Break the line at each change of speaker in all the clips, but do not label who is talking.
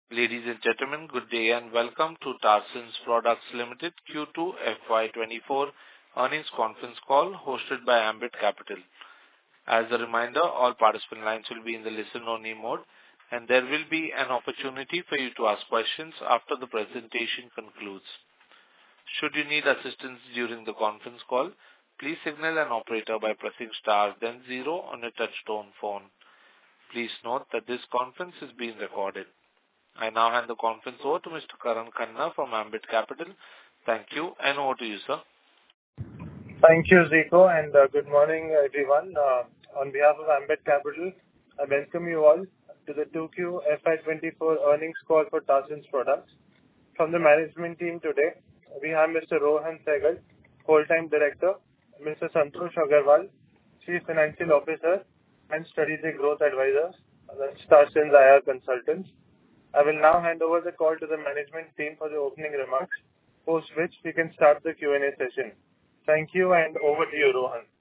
Ladies and gentlemen, good day and welcome to Tarson's Products Limited Q2 FY24 earnings conference call hosted by Ambit Capital. As a reminder, all participant lines will be in the listen-only mode, and there will be an opportunity for you to ask questions after the presentation concludes. Should you need assistance during the conference call, please signal an operator by pressing star then zero on your touch-tone phone. Please note that this conference is being recorded. I now hand the conference over to Mr. Karan Khanna from Ambit Capital. Thank you, and over to you, sir.
Thank you, Zico, and good morning, everyone. On behalf of Ambit Capital, I welcome you all to the 2Q FY24 earnings call for Tarson's Products. From the management team today, we have Mr. Rohan Sehgal, Whole-Time Director, Mr. Santosh Agarwal, Chief Financial Officer and Strategic Growth Advisor, that's Tarson's IR Consultants. I will now hand over the call to the management team for the opening remarks, post which we can start the Q&A session. Thank you, and over to you,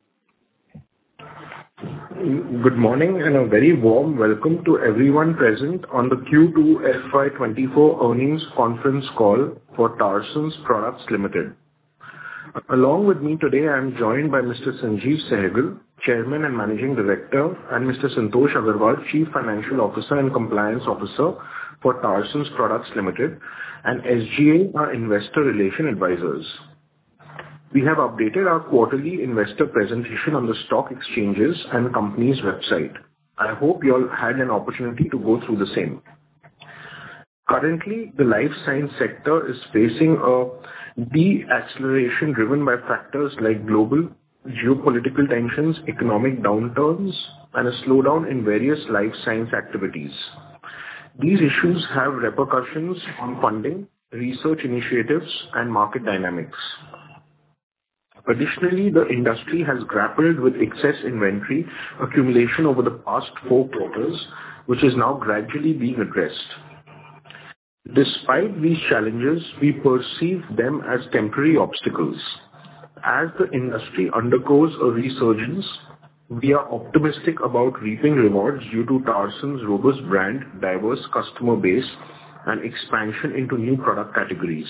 Rohan.
Good morning and a very warm welcome to everyone present on the Q2 FY24 earnings conference call for Tarson's Products Limited. Along with me today, I am joined by Mr. Sanjeev Sehgal, Chairman and Managing Director, and Mr. Santosh Agarwal, Chief Financial Officer and Compliance Officer for Tarson's Products Limited, and SGA, our Investor Relation Advisors. We have updated our quarterly investor presentation on the stock exchanges and company's website. I hope you all had an opportunity to go through the same. Currently, the life science sector is facing a deceleration driven by factors like global geopolitical tensions, economic downturns, and a slowdown in various life science activities. These issues have repercussions on funding, research initiatives, and market dynamics. Additionally, the industry has grappled with excess inventory accumulation over the past 4 quarters, which is now gradually being addressed. Despite these challenges, we perceive them as temporary obstacles. As the industry undergoes a resurgence, we are optimistic about reaping rewards due to Tarson's robust brand, diverse customer base, and expansion into new product categories.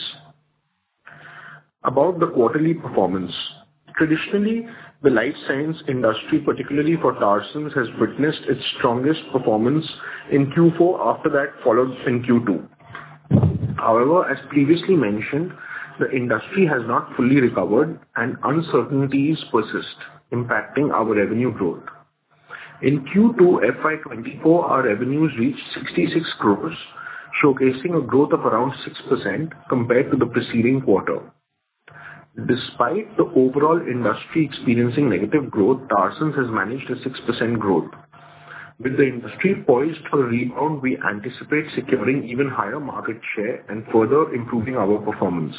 About the quarterly performance. Traditionally, the life science industry, particularly for Tarson's, has witnessed its strongest performance in Q4, after that followed in Q2. However, as previously mentioned, the industry has not fully recovered and uncertainties persist, impacting our revenue growth. In Q2 FY24, our revenues reached 66 crores, showcasing a growth of around 6% compared to the preceding quarter. Despite the overall industry experiencing negative growth, Tarson's has managed a 6% growth. With the industry poised for a rebound, we anticipate securing even higher market share and further improving our performance.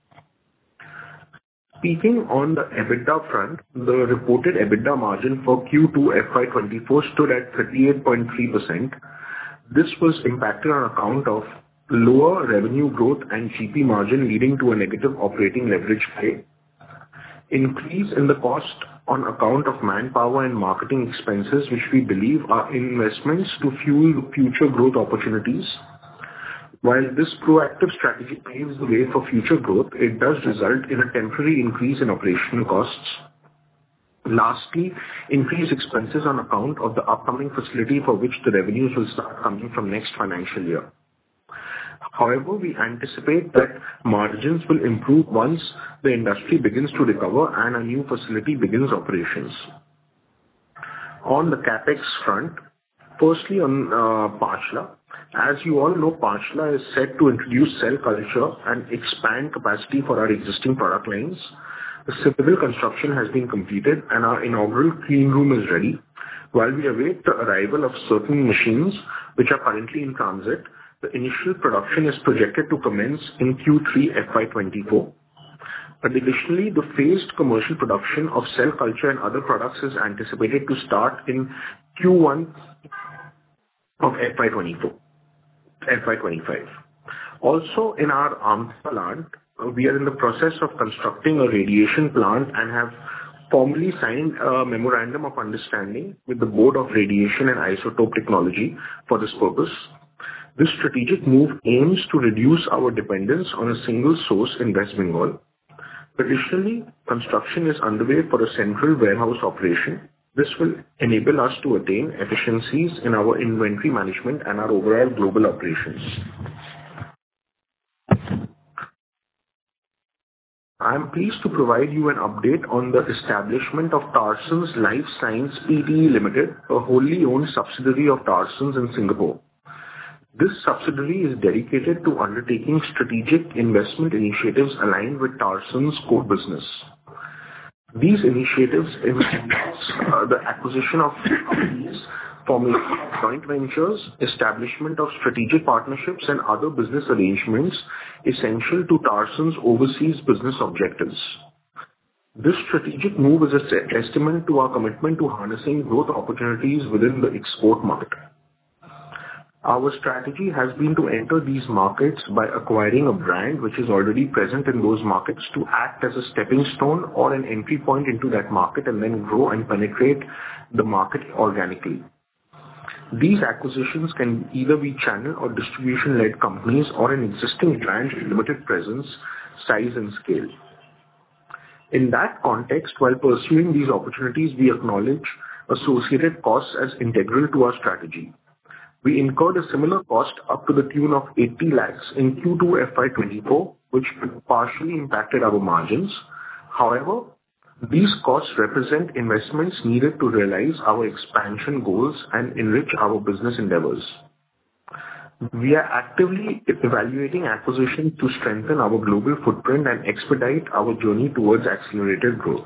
Speaking on the EBITDA front, the reported EBITDA margin for Q2 FY24 stood at 38.3%. This was impacted on account of lower revenue growth and GP margin, leading to a negative operating leverage play. Increase in the cost on account of manpower and marketing expenses, which we believe are investments to fuel future growth opportunities. While this proactive strategy paves the way for future growth, it does result in a temporary increase in operational costs. Lastly, increased expenses on account of the upcoming facility for which the revenues will start coming from next financial year. However, we anticipate that margins will improve once the industry begins to recover and a new facility begins operations. On the CapEx front, firstly on Panchla. As you all know, Panchla is set to introduce cell culture and expand capacity for our existing product lines. The civil construction has been completed and our inaugural clean room is ready. While we await the arrival of certain machines which are currently in transit, the initial production is projected to commence in Q3 FY24. Additionally, the phased commercial production of cell culture and other products is anticipated to start in Q1 of FY25. Also, in our Amta plant, we are in the process of constructing a radiation plant and have formally signed a memorandum of understanding with the Board of Radiation and Isotope Technology for this purpose. This strategic move aims to reduce our dependence on a single source in West Bengal. Additionally, construction is underway for a central warehouse operation. This will enable us to attain efficiencies in our inventory management and our overall global operations. I am pleased to provide you an update on the establishment of Tarson's Life Science Pte. Limited, a wholly owned subsidiary of Tarson's in Singapore. This subsidiary is dedicated to undertaking strategic investment initiatives aligned with Tarson's core business. These initiatives involve the acquisition of companies, formation of joint ventures, establishment of strategic partnerships, and other business arrangements essential to Tarson's overseas business objectives. This strategic move is a testament to our commitment to harnessing growth opportunities within the export market. Our strategy has been to enter these markets by acquiring a brand which is already present in those markets to act as a stepping stone or an entry point into that market and then grow and penetrate the market organically. These acquisitions can either be channel or distribution-led companies or an existing brand with limited presence, size, and scale. In that context, while pursuing these opportunities, we acknowledge associated costs as integral to our strategy. We incurred a similar cost up to the tune of 80 lakhs in Q2 FY24, which partially impacted our margins. However, these costs represent investments needed to realize our expansion goals and enrich our business endeavors. We are actively evaluating acquisitions to strengthen our global footprint and expedite our journey towards accelerated growth.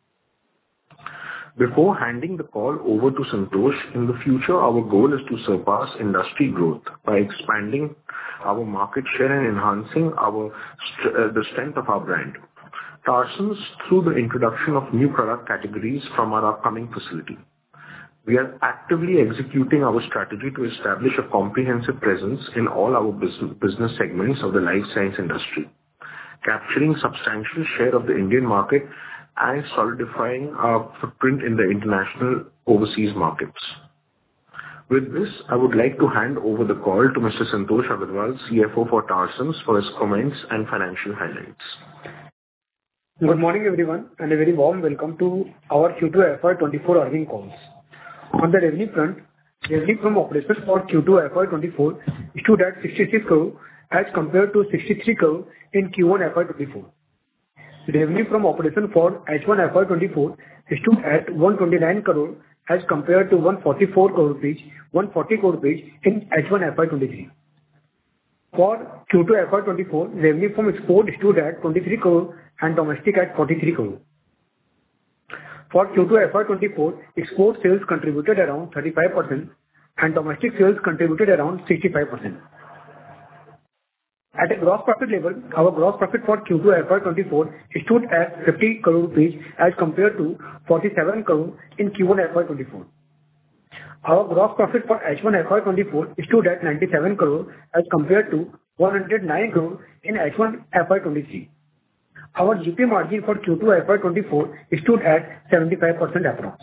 Before handing the call over to Santosh, in the future, our goal is to surpass industry growth by expanding our market share and enhancing the strength of our brand. Tarson's, through the introduction of new product categories from our upcoming facility. We are actively executing our strategy to establish a comprehensive presence in all our business segments of the life science industry, capturing substantial share of the Indian market and solidifying our footprint in the international overseas markets. With this, I would like to hand over the call to Mr. Santosh Agarwal, CFO for Tarson's, for his comments and financial highlights.
Good morning, everyone, and a very warm welcome to our Q2 FY24 earnings calls. On the revenue front, revenue from operations for Q2 FY24 stood at 66 crore as compared to 63 crore in Q1 FY24. Revenue from operation for H1 FY24 stood at 129 crore as compared to 144 crore rupees in H1 FY23. For Q2 FY24, revenue from export stood at 23 crore and domestic at 43 crore. For Q2 FY24, export sales contributed around 35% and domestic sales contributed around 65%. At a gross profit level, our gross profit for Q2 FY24 stood at 50 crore rupees as compared to 47 crore in Q1 FY24. Our gross profit for H1 FY24 stood at 97 crore as compared to 109 crore in H1 FY23. Our GP margin for Q2 FY24 stood at 75% approx.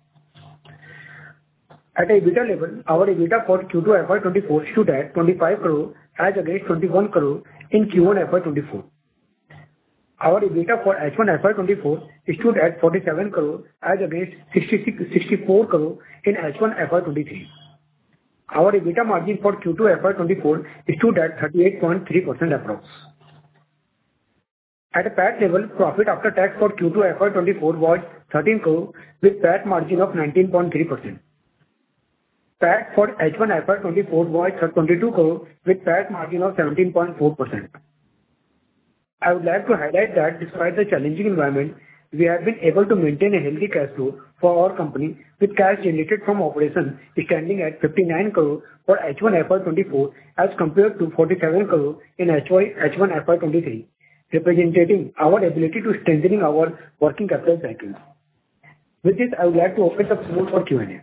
At a EBITDA level, our EBITDA for Q2 FY24 stood at 25 crore as against 21 crore in Q1 FY24. Our EBITDA for H1 FY24 stood at 47 crore as against 64 crore in H1 FY23. Our EBITDA margin for Q2 FY24 stood at 38.3% approx. At a PAT level, profit after tax for Q2 FY24 was 13 crore with PAT margin of 19.3%. PAT for H1 FY24 was 22 crore with PAT margin of 17.4%. I would like to highlight that despite the challenging environment, we have been able to maintain a healthy cash flow for our company with cash generated from operations standing at 59 crore for H1 FY24 as compared to 47 crore in H1 FY23, representing our ability to strengthening our working capital cycle. With this, I would like to open the floor for Q&A.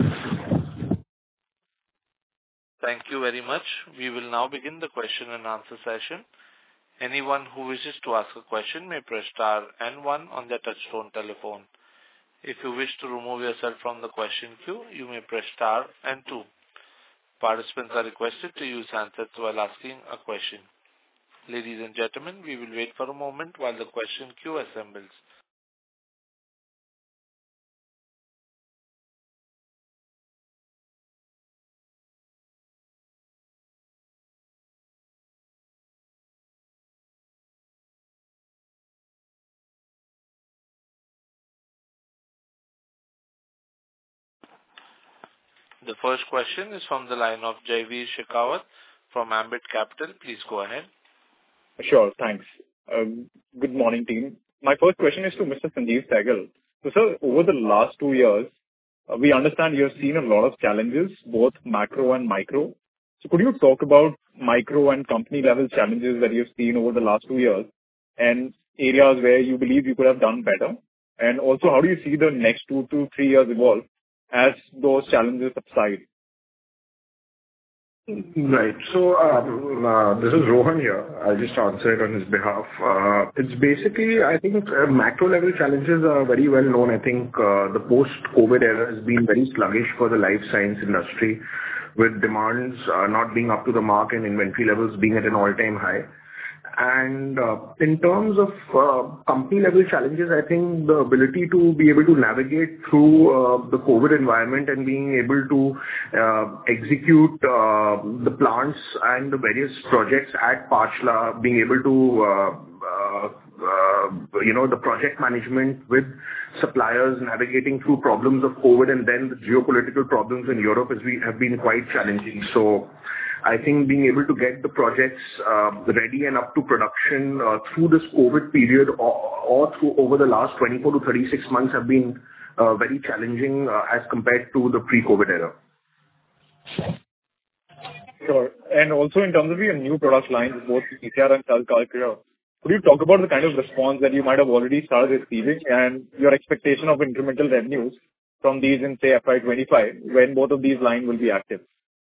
Thank you very much. We will now begin the question and answer session. Anyone who wishes to ask a question may press star and 1 on their touchtone telephone. If you wish to remove yourself from the question queue, you may press star and 2. Participants are requested to use handsets while asking a question. Ladies and gentlemen, we will wait for a moment while the question queue assembles. The first question is from the line of Jaiveer Shekhawat from Ambit Capital. Please go ahead.
Sure, thanks. Good morning, team. My first question is to Mr. Sanjeev Sahgal. So, sir, over the last 2 years, we understand you have seen a lot of challenges, both macro and micro. So could you talk about micro and company-level challenges that you've seen over the last 2 years and areas where you believe you could have done better? And also, how do you see the next 2 to 3 years evolve as those challenges subside?
Right. So, this is Rohan here. I'll just answer it on his behalf. It's basically, I think, macro level challenges are very well known. I think, the post-COVID era has been very sluggish for the life science industry, with demands not being up to the mark and inventory levels being at an all-time high. And in terms of company-level challenges, I think the ability to be able to navigate through the COVID environment and being able to execute the plants and the various projects at Pachla, being able to the project management with suppliers, navigating through problems of COVID and then the geopolitical problems in Europe have been quite challenging. So I think being able to get the projects ready and up to production through this COVID period or through over the last 24 to 36 months have been very challenging as compared to the pre-COVID era.
Sure. And also in terms of your new product lines, both PCR and cell culture, could you talk about the kind of response that you might have already started receiving and your expectation of incremental revenues from these in, say, FY25, when both of these lines will be active?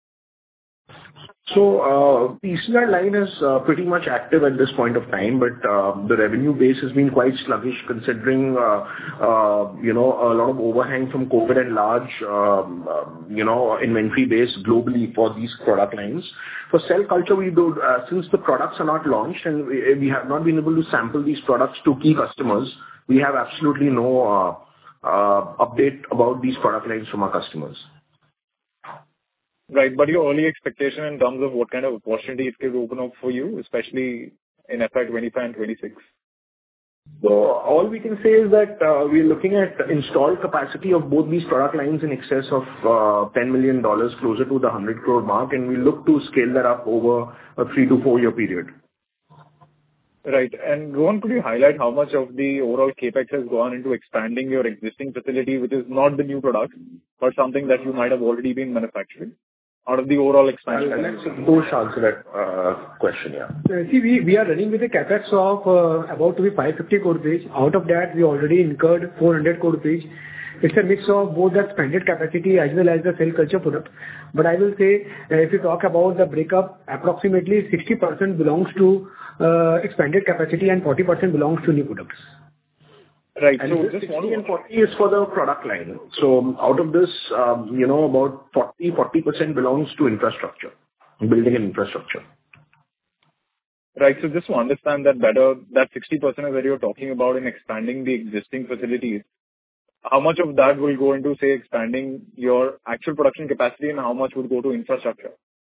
So, PCR line is pretty much active at this point of time, but the revenue base has been quite sluggish considering, a lot of overhang from COVID and large, inventory base globally for these product lines. For cell culture, we do, since the products are not launched and we have not been able to sample these products to key customers, we have absolutely no update about these product lines from our customers.
Right, but your early expectation in terms of what kind of opportunity it could open up for you, especially in FY25 and 26?
So all we can say is that we're looking at installed capacity of both these product lines in excess of $10 million, closer to the 100 crore mark, and we look to scale that up over a 3 to 4 year period.
Right. And Rohan, could you highlight how much of the overall CapEx has gone into expanding your existing facility, which is not the new product, but something that you might have already been manufacturing? Out of the overall expansion?
I'll let Santosh answer that question, yeah.
See, we are running with a CapEx of about to be 550 crore rupees. Out of that, we already incurred 400 crore rupees. It's a mix of both the expanded capacity as well as the cell culture product. But I will say, if you talk about the breakup, approximately 60% belongs to expanded capacity and 40% belongs to new products.
Right.
And
so
this
just
60 and 40 is for the product line. So out of this, about 40% belongs to infrastructure, building and infrastructure.
Right. So just to understand that better, that 60% that you're talking about in expanding the existing facilities, how much of that will go into, say, expanding your actual production capacity and how much would go to infrastructure?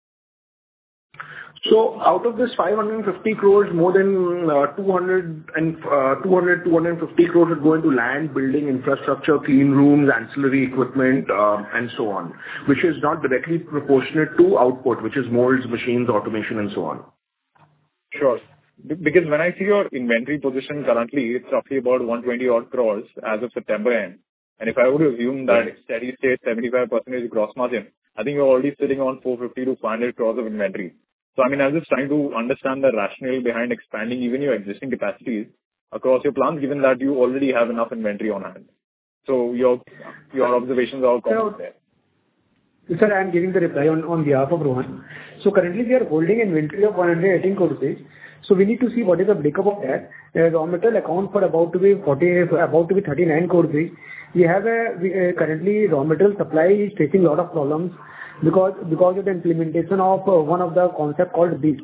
So out of this 550 crores, more than 250 crores would go into land, building, infrastructure, clean rooms, ancillary equipment, and so on, which is not directly proportionate to output, which is molds, machines, automation, and so on.
Sure. Because when I see your inventory position currently, it's roughly about 120 odd crores as of September end. And if I would assume that steady state 75% gross margin, I think you're already sitting on 450 to 500 crores of inventory. So, I mean, I'm just trying to understand the rationale behind expanding even your existing capacities across your plants, given that you already have enough inventory on hand. So your observations are all common there.
Sir, I am giving the reply on behalf of Rohan. So currently we are holding inventory of 118 crore rupees. So we need to see what is the breakup of that. Raw material account for about to be 39 crore rupees. We have currently raw material supply is facing a lot of problems. because of the implementation of one of the concept called BEAT.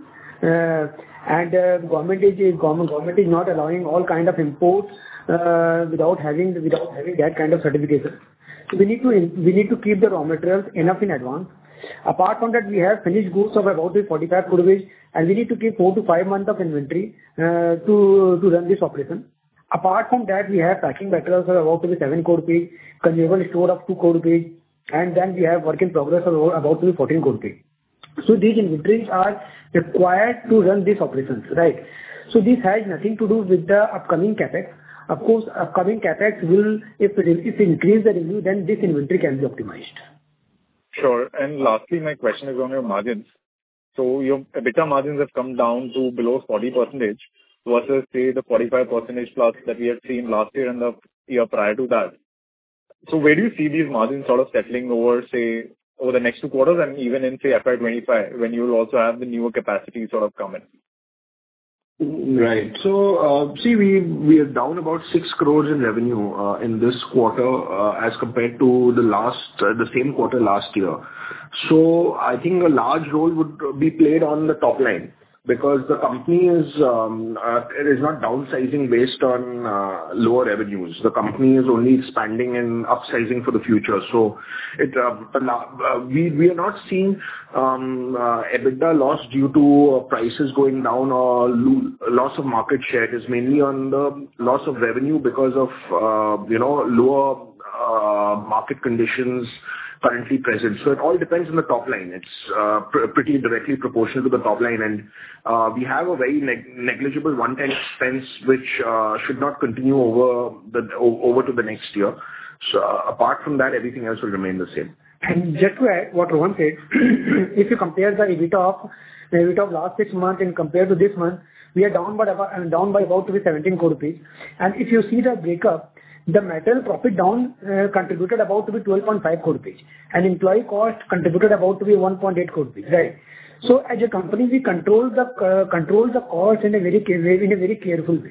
Government is not allowing all kind of imports without having that kind of certification. So we need to keep the raw materials enough in advance. Apart from that, we have finished goods of about 45 crore rupees, and we need to keep 4 to 5 months of inventory to run this operation. Apart from that, we have packing materials of about 7 crore rupees, consumable store of 2 crore rupees, and then we have work in progress of about 14 crore rupees. So these inventories are required to run these operations, right? So this has nothing to do with the upcoming capex. Of course, upcoming capex will, if increase the revenue, then this inventory can be optimized.
Sure. And lastly, my question is on your margins. So your EBITDA margins have come down to below 40% versus, say, the 45% plus that we had seen last year and the year prior to that. So where do you see these margins sort of settling over, say, over the next 2 quarters and even in, say, FY25, when you will also have the newer capacity sort of come in?
Right. So, see, we are down about 6 crores in revenue in this quarter as compared to the same quarter last year. So I think a large role would be played on the top line, because the company is not downsizing based on lower revenues. The company is only expanding and upsizing for the future. So we are not seeing EBITDA loss due to prices going down or loss of market share. It is mainly on the loss of revenue because of lower market conditions currently present. So it all depends on the top line. It's pretty directly proportional to the top line, and we have a very negligible one-time expense which should not continue over to the next year. So apart from that, everything else will remain the same.
And just to add what Rohan said, if you compare the EBITDA of last 6 months and compared to this month, we are down by about 17 crore rupees. And if you see the breakup, the material profit down contributed about to be 12.5 crore rupees, and employee cost contributed about to be 1.8 crore rupees, right? So as a company, we control the cost in a very careful way.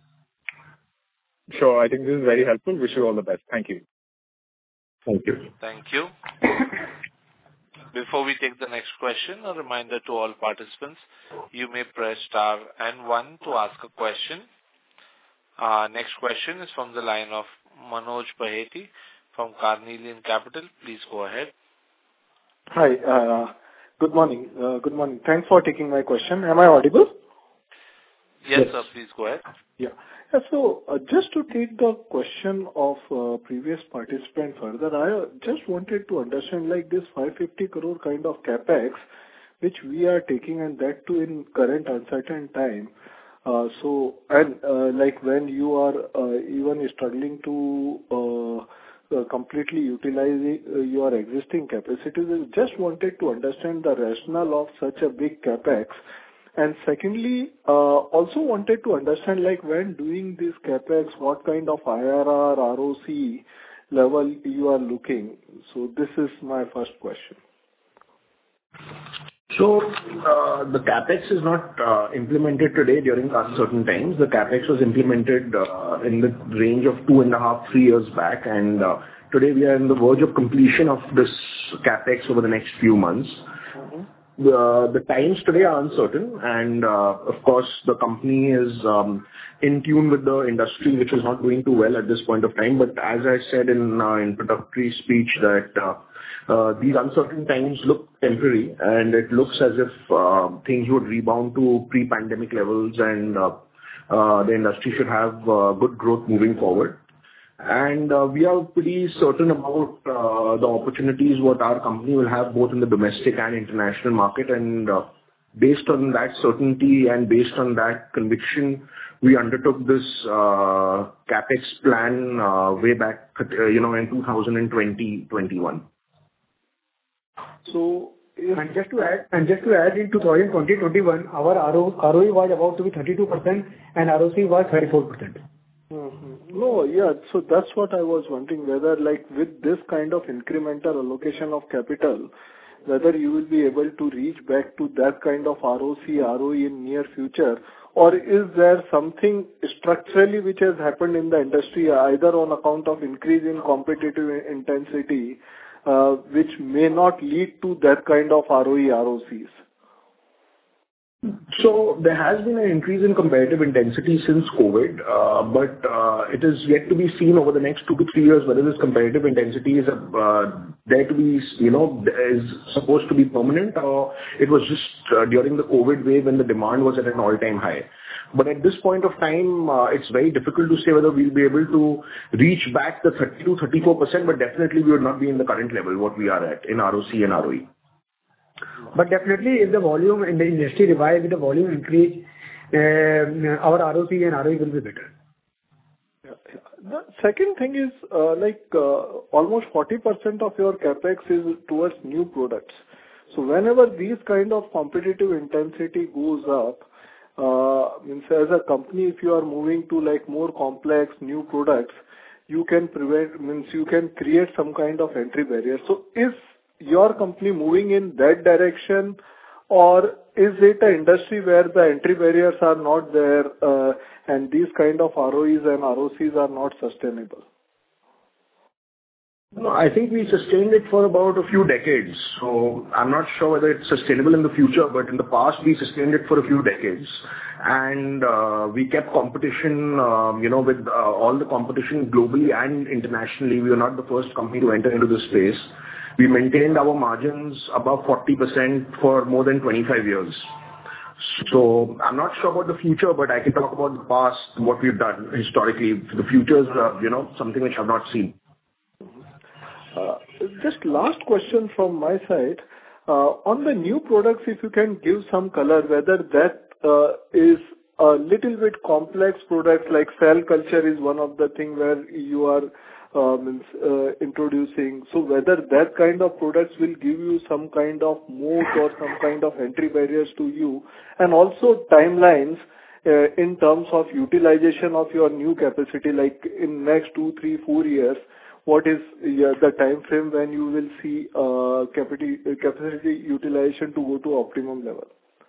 Sure, I think this is very helpful. Wish you all the best. Thank you.
Thank you.
Thank you. Before we take the next question, a reminder to all participants, you may press star and 1 to ask a question. Next question is from the line of Manoj Bahety from Carnelian Capital. Please go ahead.
Hi. Good morning. Good morning. Thanks for taking my question. Am I audible?
Yes, sir. Please go ahead.
Yeah. So just to take the question of previous participant further, I just wanted to understand, like, this 550 crore kind of capex which we are taking, and that too in current uncertain time. Like when you are even struggling to completely utilize your existing capacities, I just wanted to understand the rationale of such a big capex. And secondly, also wanted to understand, like, when doing this capex, what kind of IRR, ROC level you are looking. So this is my first question.
So, the CapEx is not implemented today during uncertain times. The CapEx was implemented in the range of 2.5, 3 years back, and today we are on the verge of completion of this CapEx over the next few months. The times today are uncertain, and of course, the company is in tune with the industry, which is not doing too well at this point of time. But as I said in introductory speech, that these uncertain times look temporary, and it looks as if things would rebound to pre-pandemic levels, and the industry should have good growth moving forward. And we are pretty certain about the opportunities what our company will have both in the domestic and international market. And based on that certainty and based on that conviction, we undertook this capex plan way back, in 2020-21.
So,
and just to add, in 2020-21, our ROE was about to be 32% and ROC was 34%.
No, yeah. So that's what I was wondering, whether, like, with this kind of incremental allocation of capital, whether you will be able to reach back to that kind of ROC, ROE in near future, or is there something structurally which has happened in the industry, either on account of increase in competitive intensity, which may not lead to that kind of ROE, ROCs?
So there has been an increase in competitive intensity since COVID, but it is yet to be seen over the next 2 to 3 years whether this competitive intensity is there to be, is supposed to be permanent, or it was just during the COVID wave when the demand was at an all-time high. But at this point of time, it's very difficult to say whether we'll be able to reach back the 30 to 34%, but definitely we would not be in the current level what we are at in ROC and ROE.
But definitely, if the volume in the industry revives, with the volume increase, our ROC and ROE will be better.
Yeah. The second thing is, almost 40% of your CapEx is towards new products. So whenever these kind of competitive intensity goes up, means as a company, if you are moving to like more complex new products, you can create some kind of entry barrier. So is your company moving in that direction, or is it an industry where the entry barriers are not there, and these kind of ROEs and ROCs are not sustainable?
No, I think we sustained it for about a few decades, so I'm not sure whether it's sustainable in the future, but in the past, we sustained it for a few decades. And we kept competition, with all the competition globally and internationally. We were not the first company to enter into this space. We maintained our margins above 40% for more than 25 years. So I'm not sure about the future, but I can talk about the past, what we've done historically. The future is, something which I've not seen.
Just last question from my side. On the new products, if you can give some color, whether that is a little bit complex products, like cell culture is one of the thing where you are introducing. So whether that kind of products will give you some kind of moat or some kind of entry barriers to you, and also timelines in terms of utilization of your new capacity, like in next 2, 3, 4 years, what is the time frame when you will see capacity utilization to go to optimum level?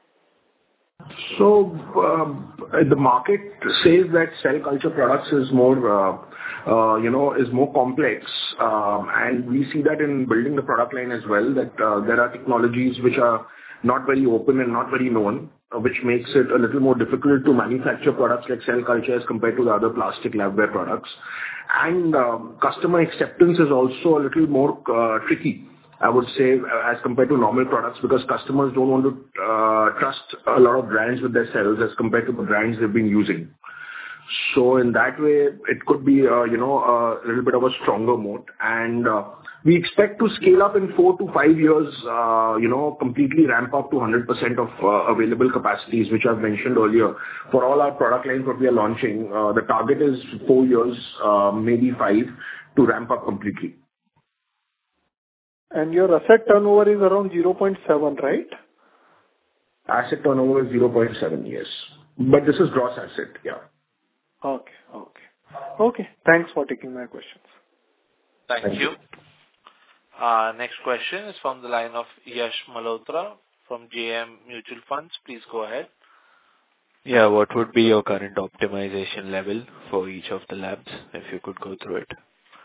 So, the market says that cell culture products is more, is more complex. And we see that in building the product line as well, that there are technologies which are not very open and not very known, which makes it a little more difficult to manufacture products like cell culture as compared to the other plastic labware products. And customer acceptance is also a little more tricky, I would say, as compared to normal products, because customers don't want to trust a lot of brands with their cells as compared to the brands they've been using. So in that way, it could be, a little bit of a stronger moat. And we expect to scale up in 4 to 5 years, completely ramp up to 100% of available capacities, which I've mentioned earlier. For all our product lines that we are launching, the target is 4 years, maybe 5, to ramp up completely.
And your asset turnover is around 0.7, right?
Asset turnover is 0.7, yes. But this is gross asset, yeah.
Okay. Thanks for taking my questions.
Thank you. Next question is from the line of Yash Malhotra from JM Mutual Funds. Please go ahead.
Yeah, what would be your current optimization level for each of the labs, if you could go through it?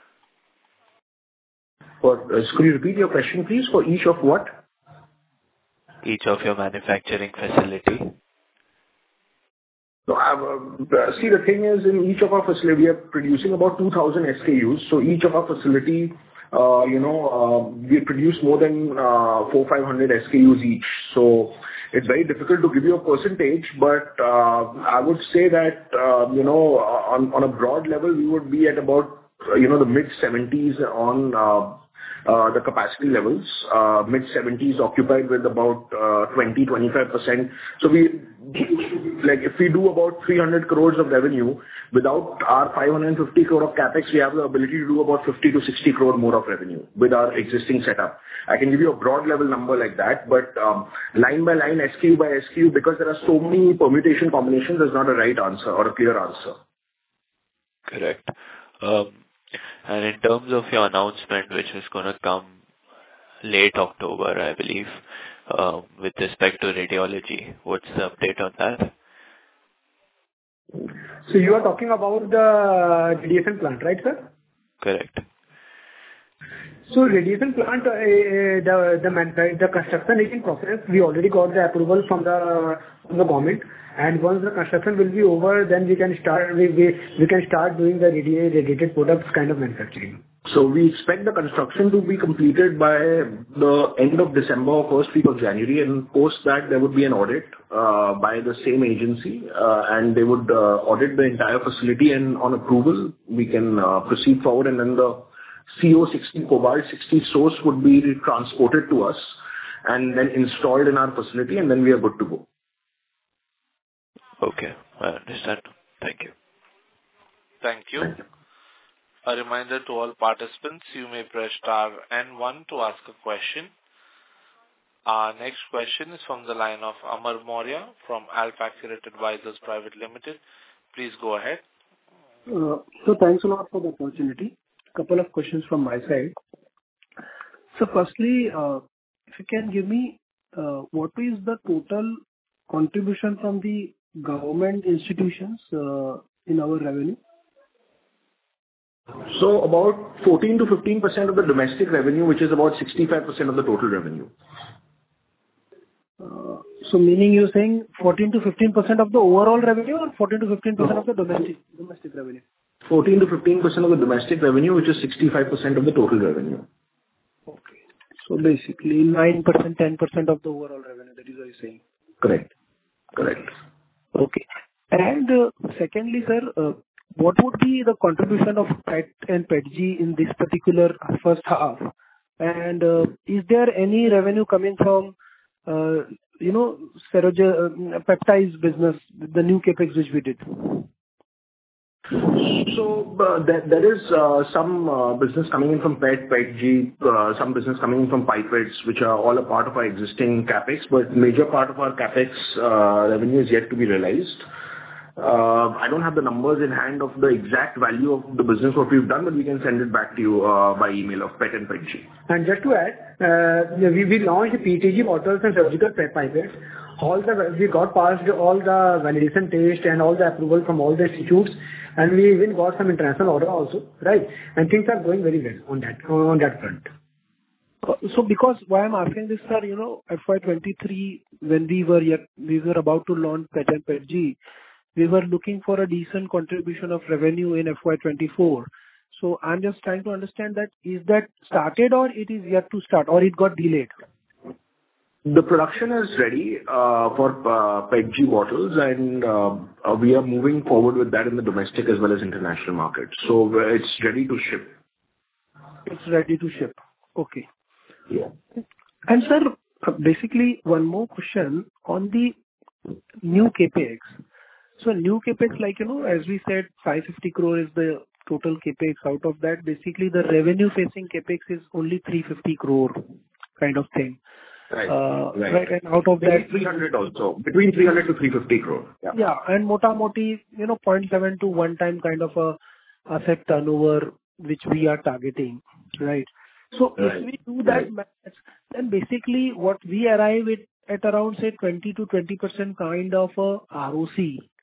Could you repeat your question, please? For each of what?
Each of your manufacturing facility.
So, see, the thing is, in each of our facility, we are producing about 2,000 SKUs. So each of our facility, we produce more than 400-500 SKUs each. So it's very difficult to give you a percentage, but I would say that, on a broad level, we would be at about, the mid-70s on the capacity levels, mid-70s occupied with about 20-25%. So if we do about 300 crores of revenue, without our 550 crore of capex, we have the ability to do about 50 to 60 crore more of revenue with our existing setup. I can give you a broad level number like that, but line by line, SKU by SKU, because there are so many permutation combinations, there's not a right answer or a clear answer.
Correct. And in terms of your announcement, which is going to come late October, I believe, with respect to radiology, what's the update on that?
So you are talking about the radiation plant, right, sir?
Correct.
So radiation plant, the construction is in process. We already got the approval from the government, and once the construction will be over, then we can start doing the radiated products kind of manufacturing.
So we expect the construction to be completed by the end of December or first week of January, and post that there would be an audit by the same agency, and they would audit the entire facility, and on approval, we can proceed forward, and then the CO60, Cobalt-60 source would be transported to us and then installed in our facility, and then we are good to go.
Okay, I understand. Thank you.
Thank you. A reminder to all participants, you may press star and 1 to ask a question. Our next question is from the line of Amar Maurya from AlfAccurate Advisors Private Limited. Please go ahead.
So thanks a lot for the opportunity. Couple of questions from my side. So firstly, if you can give me what is the total contribution from the government institutions in our revenue?
So about 14 to 15% of the domestic revenue, which is about 65% of the total revenue.
So meaning you're saying 14 to 15% of the overall revenue, or 14 to 15% of the domestic revenue?
14 to 15% of the domestic revenue, which is 65% of the total revenue.
Okay. So basically 9%, 10% of the overall revenue, that is what you're saying?
Correct.
Okay. And secondly, sir, what would be the contribution of PET and PETG in this particular first half? And is there any revenue coming from, peptides business, the new CapEx which we did?
So there is some business coming in from PET, PETG, some business coming in from pipettes, which are all a part of our existing CapEx, but major part of our CapEx revenue is yet to be realized. I don't have the numbers in hand of the exact value of the business what we've done, but we can send it back to you by email of PET and PETG.
And just to add, we launched PETG bottles and surgical pipettes. We got past all the validation test and all the approval from all the institutes, and we even got some international order also, right? And things are going very well on that front.
So because why I'm asking this, sir, FY23, when we were about to launch PET and PETG, we were looking for a decent contribution of revenue in FY24. So I'm just trying to understand that, is that started or it is yet to start, or it got delayed?
The production is ready for PETG bottles, and we are moving forward with that in the domestic as well as international market. So it's ready to ship.
It's ready to ship. Okay.
Yeah.
And sir, basically one more question on the new CapEx. So new CapEx, like, as we said, 550 crore is the total CapEx. Out of that, basically the revenue facing CapEx is only 350 crore kind of thing.
Right.
Right. And out of that,
300 also. Between 300 to 350 crore. Yeah.
Yeah. And mota moti, 0.7 to 1 time kind of a asset turnover, which we are targeting. Right. So if we do that math, then basically what we arrive at around, say, 20 to 20% kind of a ROC.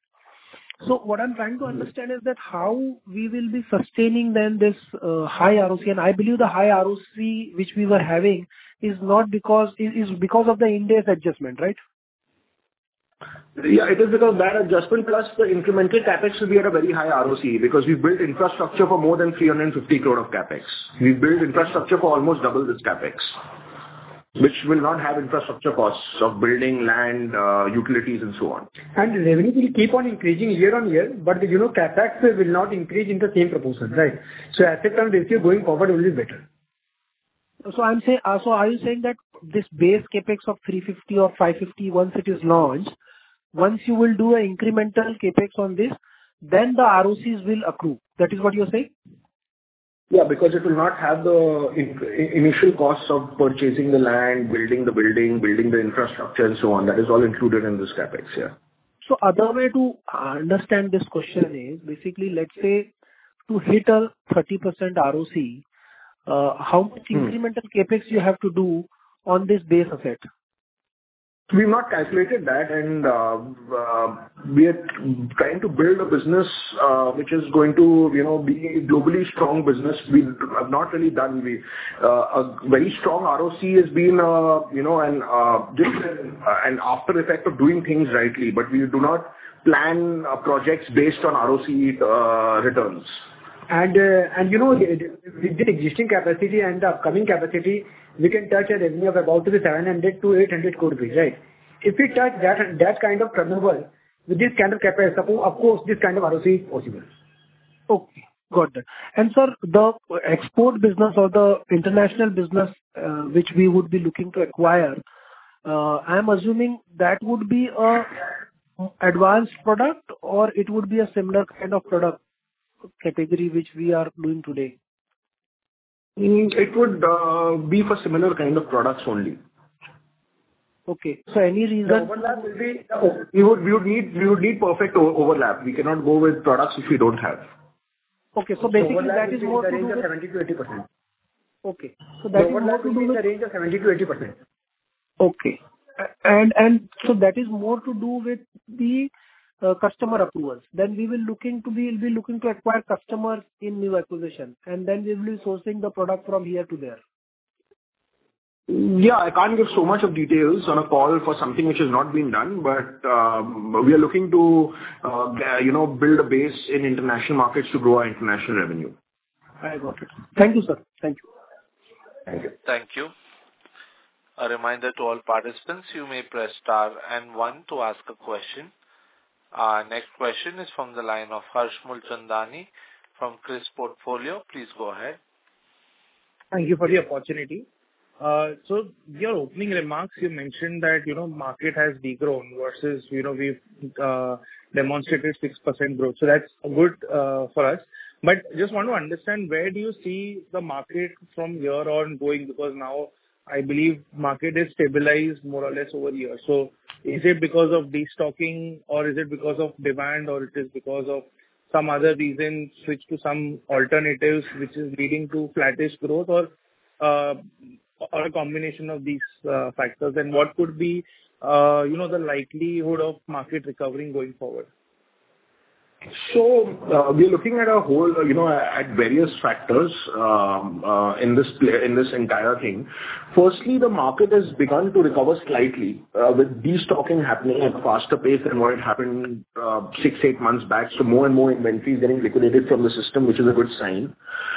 So what I'm trying to understand is that how we will be sustaining then this high ROC, and I believe the high ROC which we were having is because of the Ind AS adjustment, right?
Yeah, it is because of that adjustment plus the incremental CapEx will be at a very high ROC, because we built infrastructure for more than 350 crore of CapEx. We built infrastructure for almost double this CapEx, which will not have infrastructure costs of building, land, utilities and so on.
And the revenue will keep on increasing year on year, but CapEx will not increase in the same proportion, right? So asset turn ratio going forward will be better.
So I'm saying, so are you saying that this base CapEx of 350 or 550, once it is launched, once you will do an incremental CapEx on this, then the ROCs will accrue? That is what you're saying?
Yeah, because it will not have the initial costs of purchasing the land, building the building, building the infrastructure and so on. That is all included in this CapEx, yeah.
So other way to understand this question is, basically, let's say to hit a 30% ROC, how much incremental CapEx you have to do on this base asset?
We've not calculated that, and we are trying to build a business which is going to, be a globally strong business. We have not really done a very strong ROC has been, just an after effect of doing things rightly, but we do not plan projects based on ROC returns.
And with the existing capacity and the upcoming capacity, we can touch a revenue of about 700 to 800 crore rupees, right? If we touch that kind of turnover with this kind of capacity, of course, this kind of ROC is possible.
Okay, got that. And sir, the export business or the international business which we would be looking to acquire, I am assuming that would be a advanced product, or it would be a similar kind of product category which we are doing today?
It would be for similar kind of products only.
Okay. So any reason?
The overlap will be, we would need perfect overlap. We cannot go with products which we don't have.
Okay. So basically that is more to do with
70 to 80%.
Okay. So that is more to do with
the range of 70 to 80%.
Okay. And so that is more to do with the customer approvals. Then we will be looking to acquire customers in new acquisition, and then we will be sourcing the product from here to there.
Yeah, I can't give so much of details on a call for something which has not been done, but we are looking to, build a base in international markets to grow our international revenue.
I got it. Thank you, sir. Thank you.
Thank you.
Thank you. A reminder to all participants, you may press star and 1 to ask a question. Our next question is from the line of Harsh Mulchandani from Chris Portfolio. Please go ahead.
Thank you for the opportunity. So your opening remarks, you mentioned that, market has degrown versus, we've demonstrated 6% growth. So that's good for us. But just want to understand, where do you see the market from here on going? Because now I believe market is stabilized more or less over here. So is it because of destocking, or is it because of demand, or it is because of some other reason, switch to some alternatives which is leading to flattish growth, or a combination of these factors? And what could be, the likelihood of market recovering going forward?
So, we're looking at a whole, at various factors in this entire thing. Firstly, the market has begun to recover slightly with destocking happening at a faster pace than what it happened 6-8 months back. So more and more inventory is getting liquidated from the system, which is a good sign.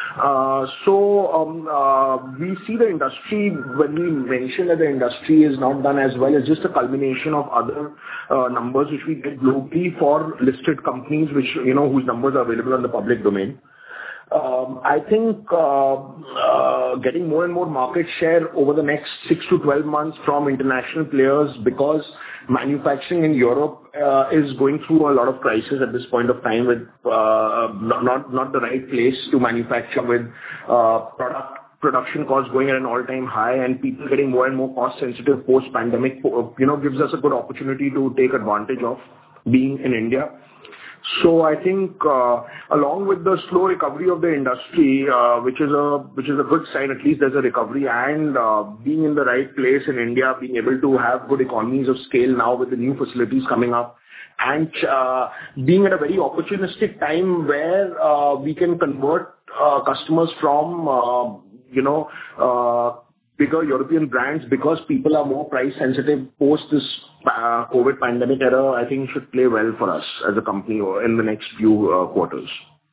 We see the industry, when we mention that the industry is not done as well, as just a culmination of other numbers which we get globally for listed companies, which, whose numbers are available on the public domain. I think getting more and more market share over the next 6 to 12 months from international players, because manufacturing in Europe is going through a lot of crisis at this point of time, with not the right place to manufacture, with production costs going at an all-time high, and people getting more and more cost sensitive post-pandemic, gives us a good opportunity to take advantage of being in India. So I think, along with the slow recovery of the industry, which is a good sign, at least there's a recovery, and being in the right place in India, being able to have good economies of scale now with the new facilities coming up, and being at a very opportunistic time where we can convert customers from bigger European brands, because people are more price sensitive post this COVID pandemic era, I think should play well for us as a company in the next few quarters.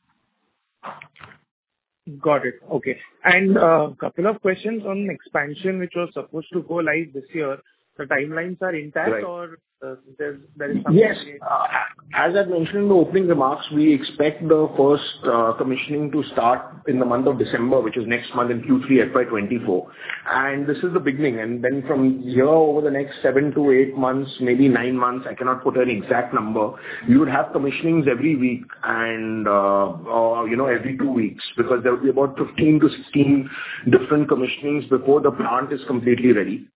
Got it. Okay. And a couple of questions on expansion, which was supposed to go live this year. The timelines are intact, right, or there is something?
Yes. As I mentioned in the opening remarks, we expect the first commissioning to start in the month of December, which is next month, in Q3 FY24. And this is the beginning. And then from here, over the next 7 to 8 months, maybe 9 months, I cannot put an exact number, we would have commissionings every week and, every 2 weeks, because there will be about 15 to 16 different commissionings before the plant is completely ready.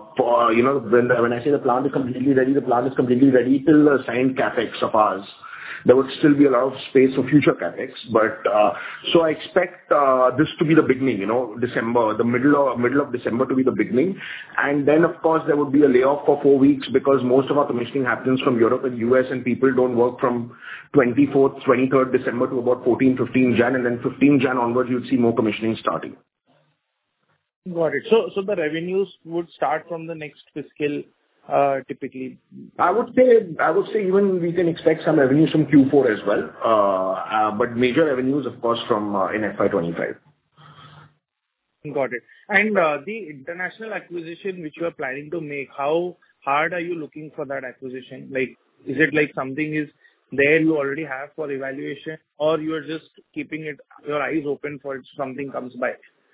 When I say the plant is completely ready, the plant is completely ready till the signed capex of ours. there would still be a lot of space for future CapEx. But so I expect this to be the beginning, December, the middle of December to be the beginning. And then, of course, there would be a layoff for 4 weeks because most of our commissioning happens from Europe and US, and people don't work from 24th, 23rd December to about 14, 15 Jan, and then 15 Jan onwards, you'd see more commissioning starting.
Got it. So the revenues would start from the next fiscal, typically?
I would say even we can expect some revenues from Q4 as well. But major revenues, of course, from in FY25.
Got it. And the international acquisition which you are planning to make, how hard are you looking for that acquisition? Like, is it like something is there you already have for evaluation, or you are just keeping your eyes open for if something comes by?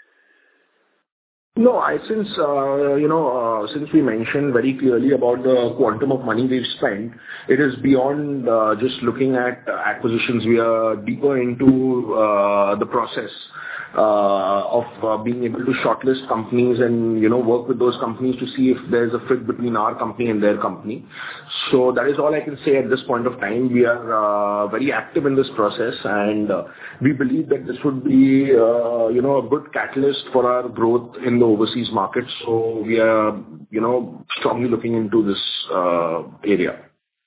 No, since we mentioned very clearly about the quantum of money we've spent, it is beyond just looking at acquisitions. We are deeper into the process of being able to shortlist companies and, work with those companies to see if there's a fit between our company and their company. So that is all I can say at this point of time. We are very active in this process, and we believe that this would be, a good catalyst for our growth in the overseas market. So we are, strongly looking into this area.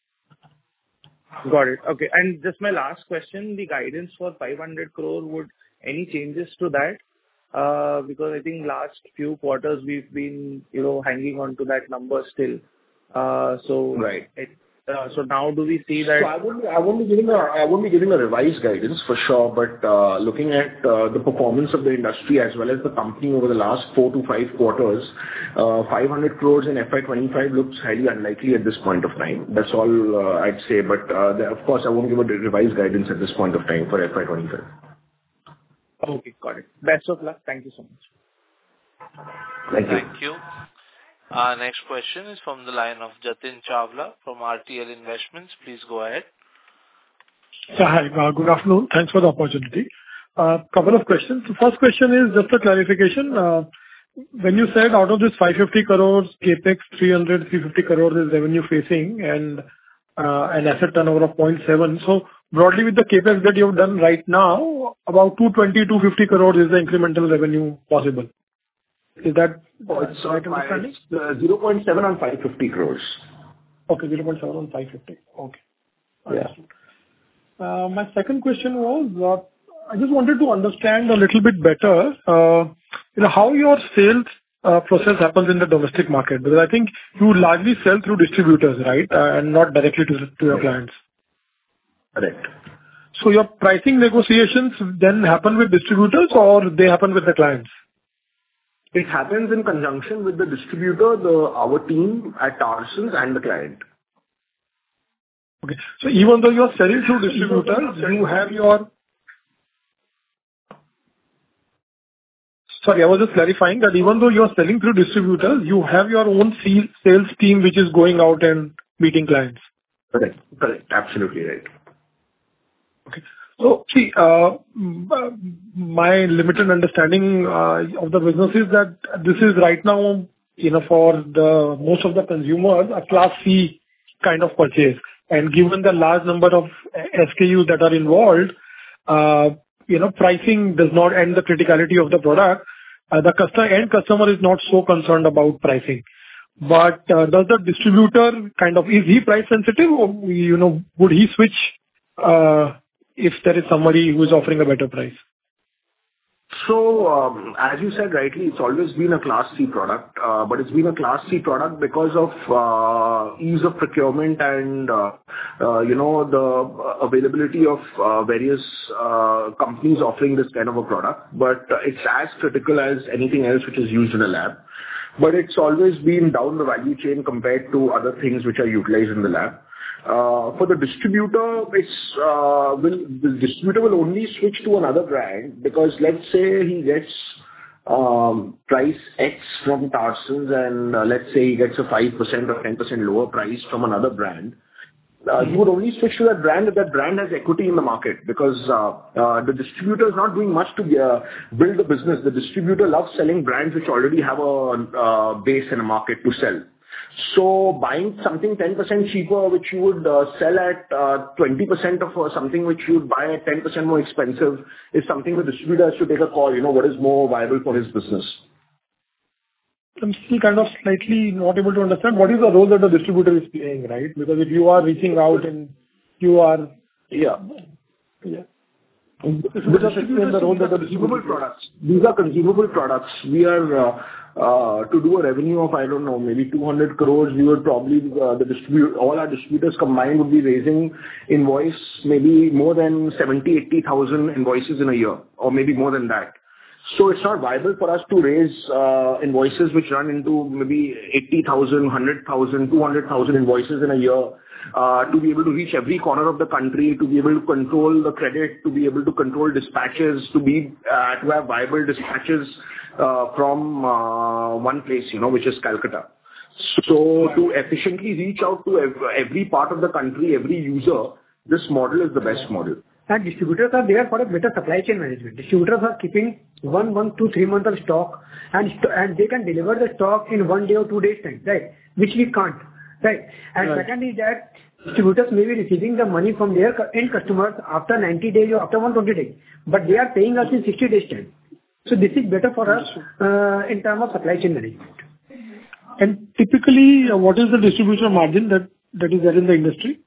Got it. Okay. And just my last question, the guidance for 500 crore, any changes to that? Because I think last few quarters we've been, hanging on to that number still.
Right.
So now do we see that?
So I won't be giving a revised guidance for sure, but looking at the performance of the industry as well as the company over the last 4 to 5 quarters, 500 crores in FY25 looks highly unlikely at this point of time. That's all I'd say. But of course, I won't give a revised guidance at this point of time for FY25.
Okay, got it. Best of luck. Thank you so much.
Thank you.
Thank you. Our next question is from the line of Jatin Chawla from RTL Investments. Please go ahead.
Hi, good afternoon. Thanks for the opportunity. Couple of questions. The first question is just a clarification. When you said out of this 550 crores CapEx, 350 crores is revenue facing and an asset turnover of 0.7. So broadly with the CapEx that you have done right now, about 250 crores is the incremental revenue possible. Is that right understanding?
It's 0.7 on 550 crores.
Okay, 0.7 on 550. Okay.
Yeah.
My second question was, I just wanted to understand a little bit better, how your sales process happens in the domestic market. Because I think you largely sell through distributors, right? And not directly to your clients.
Correct.
So your pricing negotiations then happen with distributors or they happen with the clients?
It happens in conjunction with the distributor, our team at Tarsons and the client.
Okay. So even though you are selling through distributors, you have your... Sorry, I was just clarifying that even though you are selling through distributors, you have your own sales team which is going out and meeting clients.
Correct. Absolutely right.
Okay. So, see, my limited understanding of the business is that this is right now, for the most of the consumers, a Class C kind of purchase. And given the large number of SKUs that are involved, pricing does not end the criticality of the product. The end customer is not so concerned about pricing. But does the distributor is he price sensitive or, would he switch if there is somebody who is offering a better price?
So, as you said rightly, it's always been a Class C product, but it's been a Class C product because of ease of procurement and, the availability of various companies offering this kind of a product. But it's as critical as anything else which is used in a lab. But it's always been down the value chain compared to other things which are utilized in the lab. For the distributor, the distributor will only switch to another brand because let's say he gets price X from Tarsons and let's say he gets a 5% or 10% lower price from another brand. He would only switch to that brand if that brand has equity in the market because the distributor is not doing much to build the business. The distributor loves selling brands which already have a base and a market to sell. So buying something 10% cheaper, which you would sell at 20% of something which you would buy at 10% more expensive, is something the distributor has to take a call, what is more viable for his business.
I'm still kind of slightly not able to understand what is the role that the distributor is playing, right? Because if you are reaching out and you are...
Yeah.
Just explain the role that the distributor
products. These are consumable products. We are to do a revenue of, I don't know, maybe 200 crores. We would probably all our distributors combined would be raising invoice maybe more than 70,000-80,000 invoices in a year, or maybe more than that. So it's not viable for us to raise invoices which run into maybe 80,000, 100,000, 200,000 invoices in a year. To be able to reach every corner of the country, to be able to control the credit, to be able to control dispatches, to have viable dispatches from one place, which is Calcutta. So to efficiently reach out to every part of the country, every user, this model is the best model.
And distributors are there for a better supply chain management. Distributors are keeping 1 month to 3 months of stock, and they can deliver the stock in 1 day or 2 days time, right? Which we can't. Right. And second is that distributors may be receiving the money from their end customers after 90 days or after 120 days, but they are paying us in 60 days time. So this is better for us in terms of supply chain management.
And typically, what is the distribution margin that is there in the industry?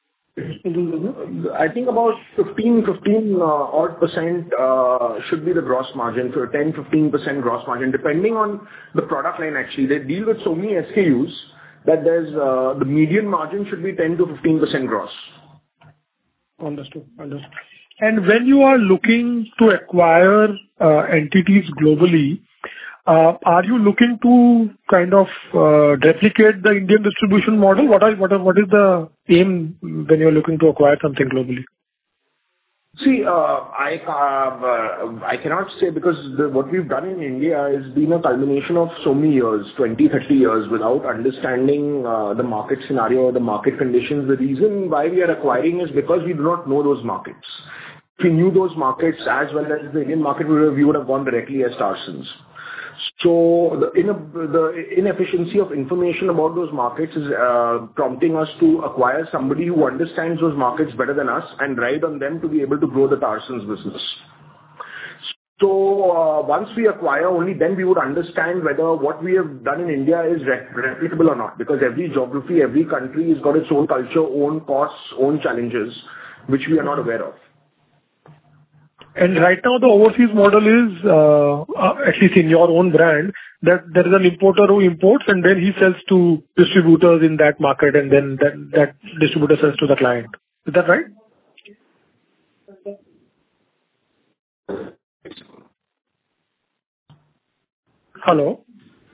I think about 15 odd percent should be the gross margin, so 10-15% gross margin, depending on the product line. Actually, they deal with so many SKUs that there's the median margin should be 10-15% gross.
Understood. And when you are looking to acquire entities globally, are you looking to kind of replicate the Indian distribution model? What is the aim when you're looking to acquire something globally?
See, I cannot say, because what we've done in India has been a culmination of so many years, 20, 30 years, without understanding the market scenario, the market conditions. The reason why we are acquiring is because we do not know those markets. If we knew those markets as well as the Indian market, we would have gone directly as Tarsons. So the inefficiency of information about those markets is prompting us to acquire somebody who understands those markets better than us and ride on them to be able to grow the Tarsons business. So once we acquire, only then we would understand whether what we have done in India is replicable or not, because every geography, every country has got its own culture, own costs, own challenges, which we are not aware of.
And right now, the overseas model is, at least in your own brand, that there is an importer who imports and then he sells to distributors in that market, and then that distributor sells to the client. Is that right? Hello?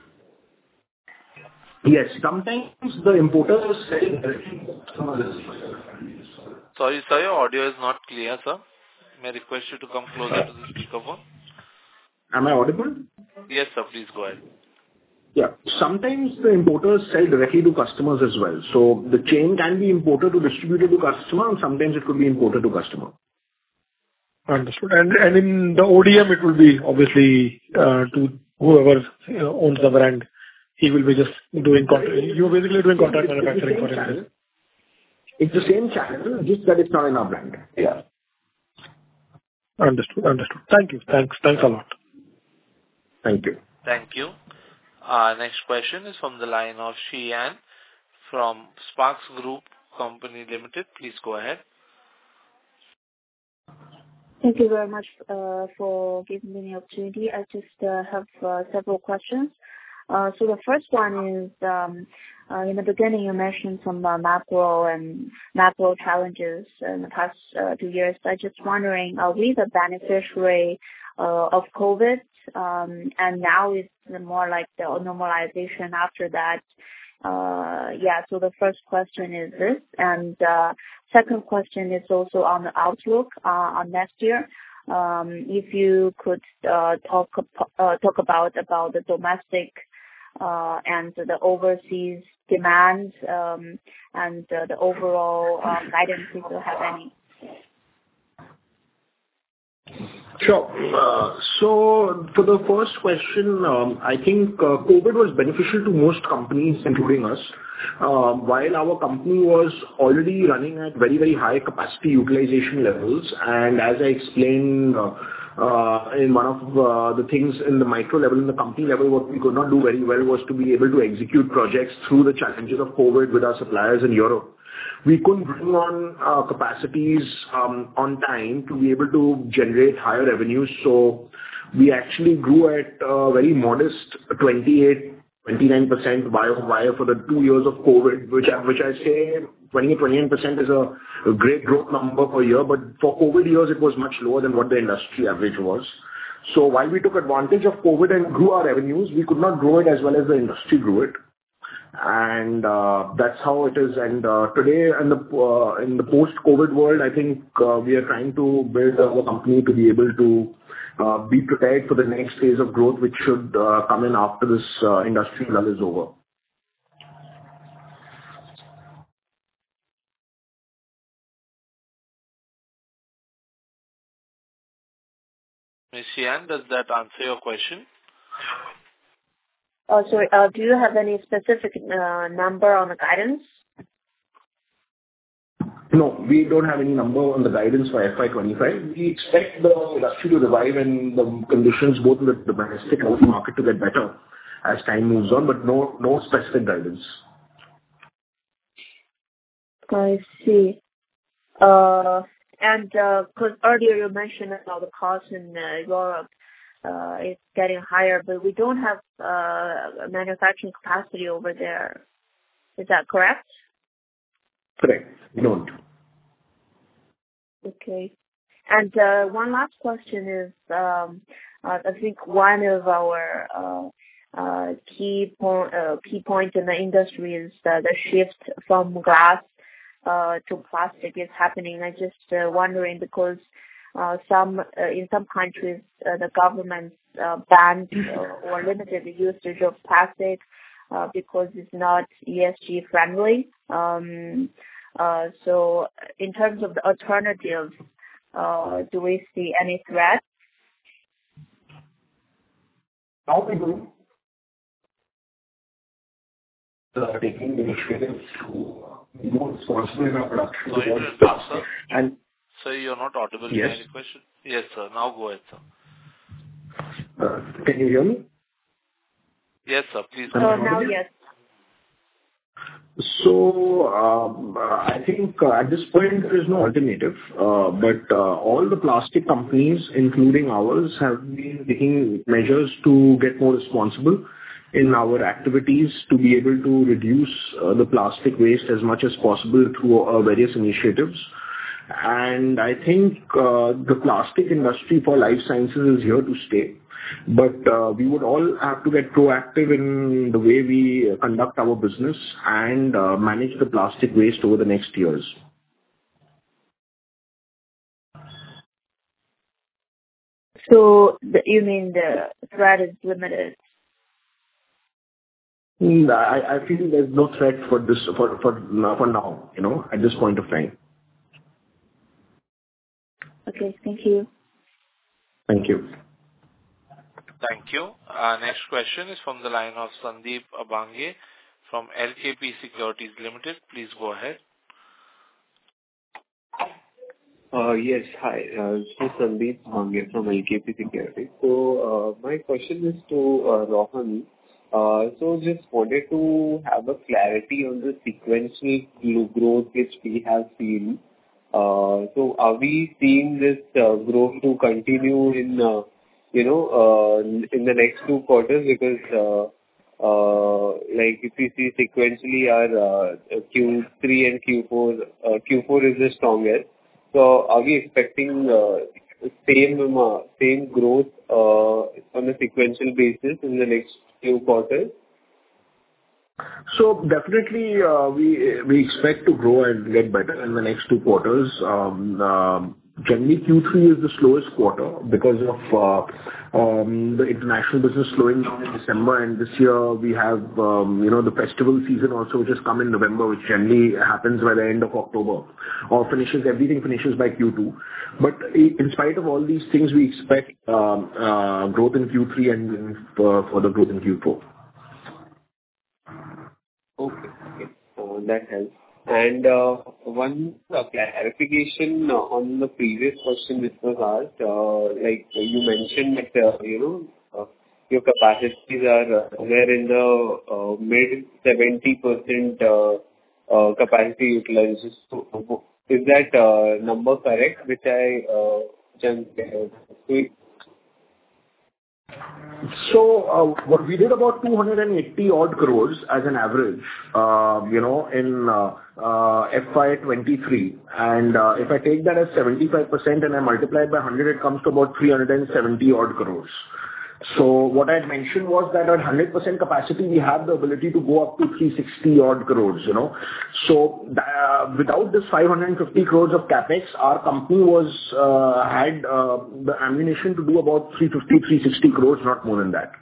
Yes. Sometimes the importer is selling directly to customers.
Sorry, sir, your audio is not clear, sir. May I request you to come closer to the speakerphone?
Am I audible?
Yes, sir. Please go ahead.
Yeah. Sometimes the importers sell directly to customers as well. So the chain can be importer to distributor to customer, and sometimes it could be importer to customer.
Understood. And in the ODM, it will be obviously to whoever owns the brand. He will be just doing you're basically doing contract manufacturing for him.
It's the same channel, just that it's not in our brand. Yeah.
Understood. Thank you. Thanks a lot.
Thank you.
Thank you. Next question is from the line of Shian from Sparks Group Company Limited. Please go ahead.
Thank you very much for giving me the opportunity. I just have several questions. So the first one is, in the beginning, you mentioned some macro challenges in the past 2 years. I just wondering, are we the beneficiary of COVID? And now it's more like the normalization after that. So the first question is this. And second question is also on the outlook on next year. If you could talk about the domestic and the overseas demands and the overall guidance, if you have any.
Sure. So for the first question, I think COVID was beneficial to most companies, including us. While our company was already running at very, very high capacity utilization levels, and as I explained in one of the things in the micro level, in the company level, what we could not do very well was to be able to execute projects through the challenges of COVID with our suppliers in Europe. We couldn't bring on capacities on time to be able to generate higher revenues. So we actually grew at a very modest 29% YoY for the 2 years of COVID, which I say 29% is a great growth number per year. But for COVID years, it was much lower than what the industry average was. So while we took advantage of COVID and grew our revenues, we could not grow it as well as the industry grew it. And that's how it is. And today, in the post-COVID world, I think we are trying to build our company to be able to be prepared for the next phase of growth, which should come in after this industry lull is over.
Ms. Xian, does that answer your question?
Sorry, do you have any specific number on the guidance?
No, we don't have any number on the guidance for FY25. We expect the industry to revive and the conditions both in the domestic and local market to get better as time moves on, but no specific guidance.
I see. And because earlier you mentioned about the cost in Europe, it's getting higher, but we don't have manufacturing capacity over there. Is that correct?
Correct. We don't.
Okay. And one last question is, I think one of our key points in the industry is the shift from glass to plastic is happening. I just wondering because in some countries the government banned or limited the usage of plastic because it's not ESG friendly. So in terms of the alternatives, do we see any threat?
Now we do. Taking initiatives to be more responsible in our production.
And sir, you're not audible.
Yes.
Any question? Yes, sir. Now go ahead, sir.
Can you hear me?
Yes, sir. Please
go ahead. Now, yes.
So I think at this point there is no alternative, but all the plastic companies, including ours, have been taking measures to get more responsible in our activities to be able to reduce the plastic waste as much as possible through various initiatives. And I think the plastic industry for life sciences is here to stay. But we would all have to get proactive in the way we conduct our business and manage the plastic waste over the next years.
So you mean the threat is limited?
I feel there's no threat for this for now, at this point of time.
Okay, thank you.
Thank you.
Thank you. Next question is from the line of Sandeep Abange from LKP Securities Limited. Please go ahead.
Yes, hi. This is Sandeep Abange from LKP Securities. So my question is to Rohan. So just wanted to have a clarity on the sequential growth which we have seen. So are we seeing this growth to continue in the next 2 quarters? Because like if we see sequentially our Q3 and Q4 is the strongest. So are we expecting same growth on a sequential basis in the next few quarters?
So definitely we expect to grow and get better in the next 2 quarters. Generally, Q3 is the slowest quarter because of the international business slowing down in December, and this year we have, the festival season also, which has come in November, which generally happens by the end of October, or everything finishes by Q2. But in spite of all these things, we expect growth in Q3 and further growth in Q4.
Okay. That helps. And one clarification on the previous question which was asked, like you mentioned that, your capacities are somewhere in the mid 70% capacity utilization. So, is that number correct, which I jumped?
So, what we did about 280 odd crores as an average, in FY 23. And if I take that as 75% and I multiply it by 100, it comes to about 370 odd crores. So what I had mentioned was that at 100% capacity, we have the ability to go up to 360 odd crores, So, without this 550 crores of CapEx, our company had the ammunition to do about 350-360 crores, not more than that.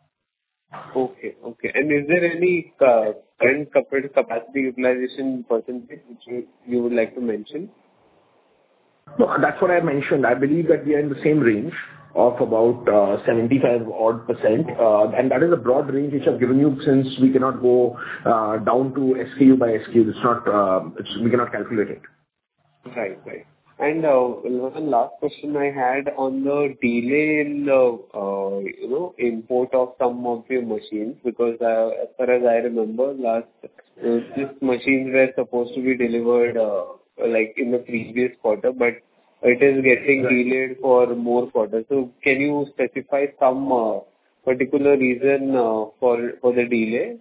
Okay. And is there any current capacity utilization percentage which you would like to mention?
No, that's what I mentioned. I believe that we are in the same range of about 75 odd percent. And that is a broad range which I've given you, since we cannot go down to SKU by SKU. We cannot calculate it.
Right. And one last question I had on the delay in the import of some of your machines, because as far as I remember, these machines were supposed to be delivered like in the previous quarter, but it is getting delayed for more quarters. So can you specify some particular reason for the delay?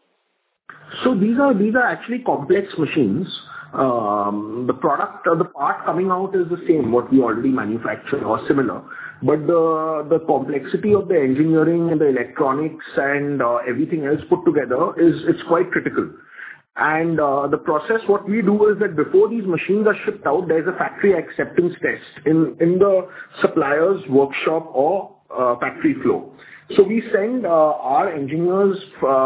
So these are actually complex machines. The product or the part coming out is the same, what we already manufacture or similar. But the complexity of the engineering and the electronics and everything else put together it's quite critical. And the process, what we do is that before these machines are shipped out, there's a factory acceptance test in the supplier's workshop or factory floor. So we send our engineers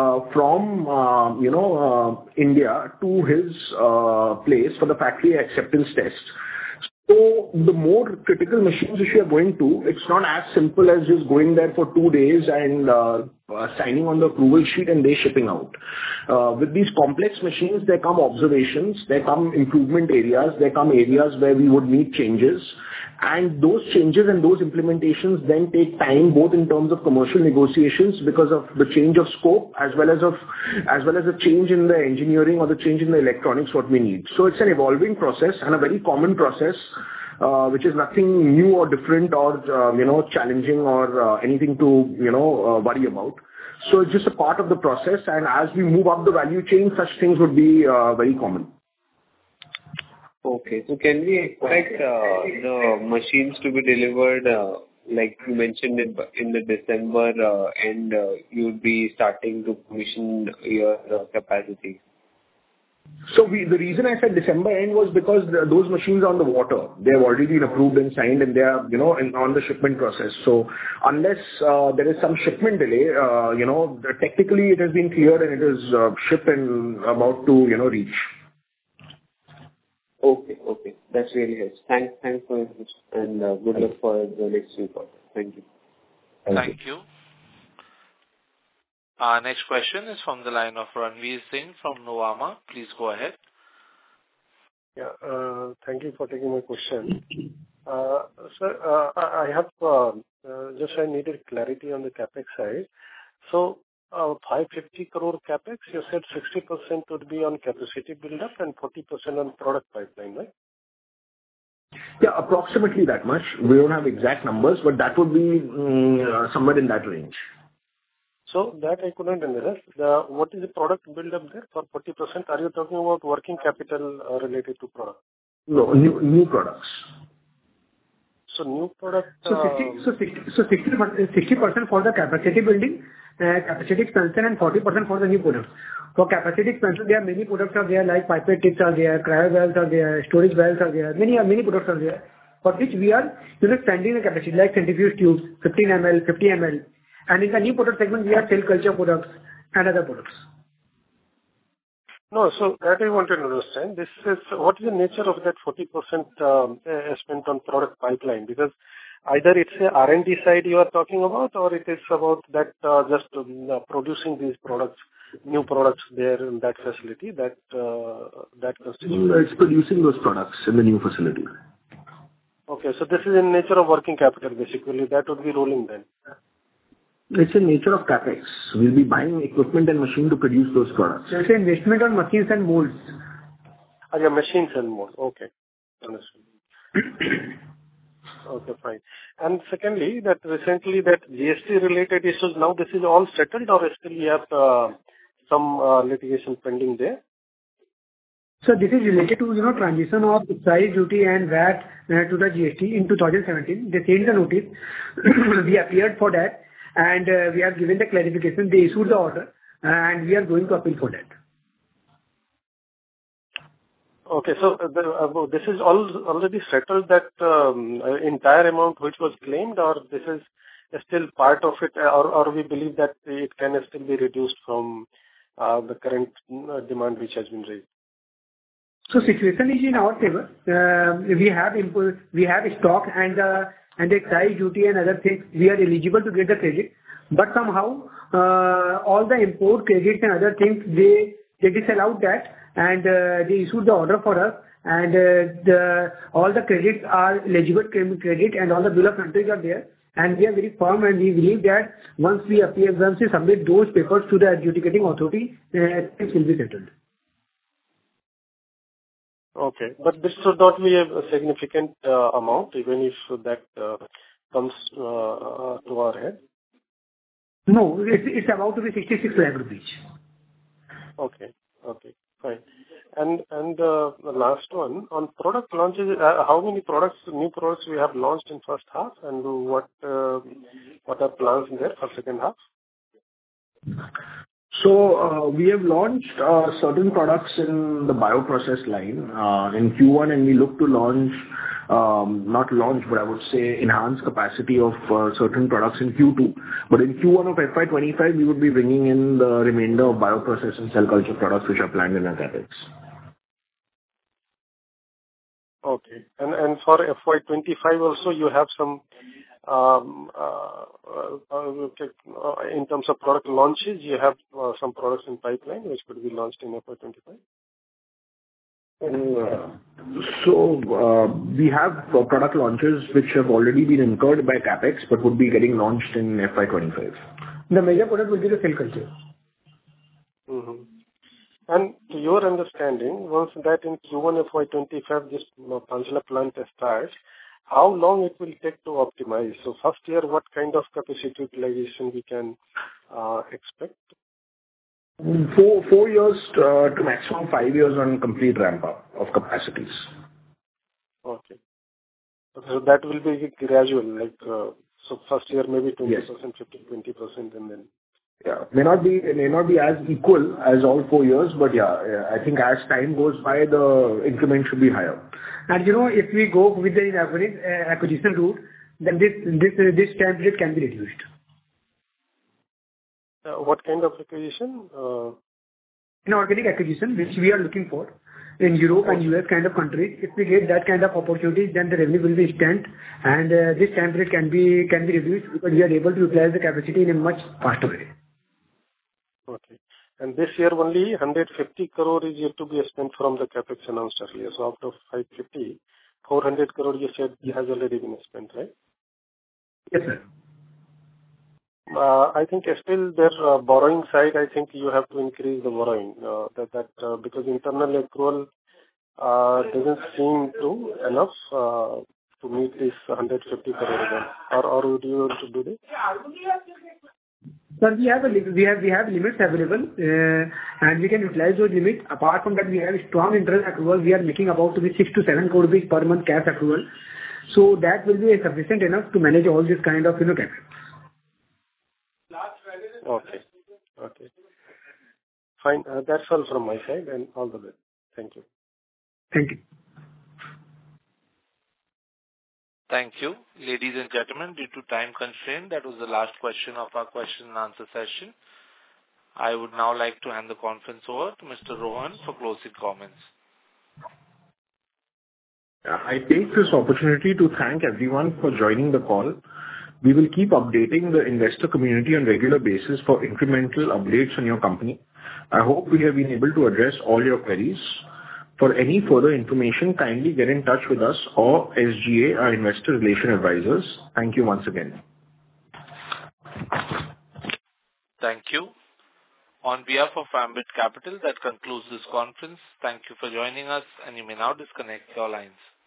from India to his place for the factory acceptance test. So the more critical machines which we are going to, it's not as simple as just going there for 2 days and signing on the approval sheet and they shipping out. With these complex machines, there come observations, there come improvement areas, there come areas where we would need changes. And those changes and those implementations then take time, both in terms of commercial negotiations because of the change of scope, as well as a change in the engineering or the change in the electronics what we need. So it's an evolving process and a very common process, which is nothing new or different or challenging or anything to worry about. So it's just a part of the process, and as we move up the value chain, such things would be very common.
Okay. So can we expect the machines to be delivered, like you mentioned in the December, and you would be starting to commission your capacity?
So the reason I said December end was because those machines are on the water. They have already been approved and signed, and they are, on the shipment process. So unless there is some shipment delay, technically it has been cleared and it is shipped and about to, reach.
Okay. That's really helps. Thanks for it, and good luck for the next few quarters. Thank you.
Thank you. Our next question is from the line of Ranveer Singh from Nuvama. Please go ahead.
Yeah, thank you for taking my question. Sir, I have I needed clarity on the CapEx side. So, 550 crore CapEx, you said 60% would be on capacity build-up and 40% on product pipeline, right?
Yeah, approximately that much. We don't have exact numbers, but that would be somewhere in that range.
So that I couldn't understand. What is the product build-up there for 40%? Are you talking about working capital related to product?
No, new products.
So new product.
So 60% for the capacity building, capacity expansion, and 40% for the new products. For capacity expansion, there are many products are there, like pipette tips are there, cryo valves are there, storage valves are there, many products are there. for which we are expanding the capacity like centrifuge tubes, 15 ml, 50 ml. And in the new product segment, we have cell culture products and other products.
No, so that I wanted to understand. This is what is the nature of that 40% spent on product pipeline? Because either it's a R&D side you are talking about, or it is about that just producing these products, new products there in that facility that constitutes.
It's producing those products in the new facility.
Okay, so this is in nature of working capital basically. That would be rolling then.
It's in nature of capex. We'll be buying equipment and machine to produce those products.
So it's an investment on machines and molds.
Yeah, machines and molds. Okay, understood. Okay, fine. And secondly, that recently that GST related issues, now this is all settled or still you have some litigation pending there?
So this is related to transition of excise duty and VAT to the GST in 2017. They changed the notice. We appeared for that. And we have given the clarification. They issued the order, and we are going to appeal for that.
Okay, so this is already settled, that entire amount which was claimed, or this is still part of it, or we believe that it can still be reduced from the current demand which has been raised?
So situation is in our favor. We have stock and the excise duty and other things. We are eligible to get the credit, but somehow all the import credits and other things they disallowed that, and they issued the order for us, and all the credits are eligible credit, and all the bill of entries are there, and we are very firm, and we believe that once we submit those papers to the adjudicating authority, things will be settled.
Okay, but this should not be a significant amount, even if that comes to our head.
No, it's about to be 66 lakh rupees.
Okay, fine. And the last one on product launches, how many new products we have launched in first half, and what are plans there for second half?
So we have launched certain products in the bioprocess line in Q1, and we look to launch, not launch, but I would say enhance capacity of certain products in Q2. But in Q1 of FY25, we would be bringing in the remainder of bioprocess and cell culture products which are planned in our capex.
Okay, and for FY25 also you have some in terms of product launches, you have some products in pipeline which could be launched in FY25?
So we have product launches which have already been incurred by capex but would be getting launched in FY25.
The major product will be the cell culture.
Mm-hmm. And to your understanding, once that in Q1 FY25 this Panchla plant starts, how long it will take to optimize? So first year, what kind of capacity utilization we can expect?
4 years to maximum 5 years on complete ramp up of capacities.
Okay. So that will be gradual, like so first year maybe 20%, yes. 15-20%, and then.
Yeah, may not be as equal as all 4 years, but yeah, I think as time goes by, the increment should be higher.
And if we go with the acquisition route, then this time period can be reduced.
What kind of acquisition?
Inorganic acquisition, which we are looking for in Europe and US kind of countries. If we get that kind of opportunities, then the revenue will be instant, and this time period can be reduced because we are able to utilize the capacity in a much faster way.
Okay. And this year only 150 crore is yet to be spent from the capex announced earlier. So out of 550, 400 crore you said has already been spent, right?
Yes, sir.
I think still their borrowing side, I think you have to increase the borrowing. Because internal accrual doesn't seem to enough to meet this 150 crore again. Or would you want to do this?
Sir, we have limits available, and we can utilize those limits. Apart from that, we have strong interest accrual. We are making about to be 6 to 7 crore rupees per month cash accrual. So that will be sufficient enough to manage all this kind of capex.
Okay. Fine. That's all from my side, and all the best. Thank you.
Thank you.
Thank you. Ladies and gentlemen, due to time constraint, that was the last question of our question and answer session. I would now like to hand the conference over to Mr. Rohan for closing comments.
I take this opportunity to thank everyone for joining the call. We will keep updating the investor community on regular basis for incremental updates on your company. I hope we have been able to address all your queries. For any further information, kindly get in touch with us or SGA, our investor relation advisors. Thank you once again.
Thank you. On behalf of Ambit Capital, that concludes this conference. Thank you for joining us, and you may now disconnect your lines.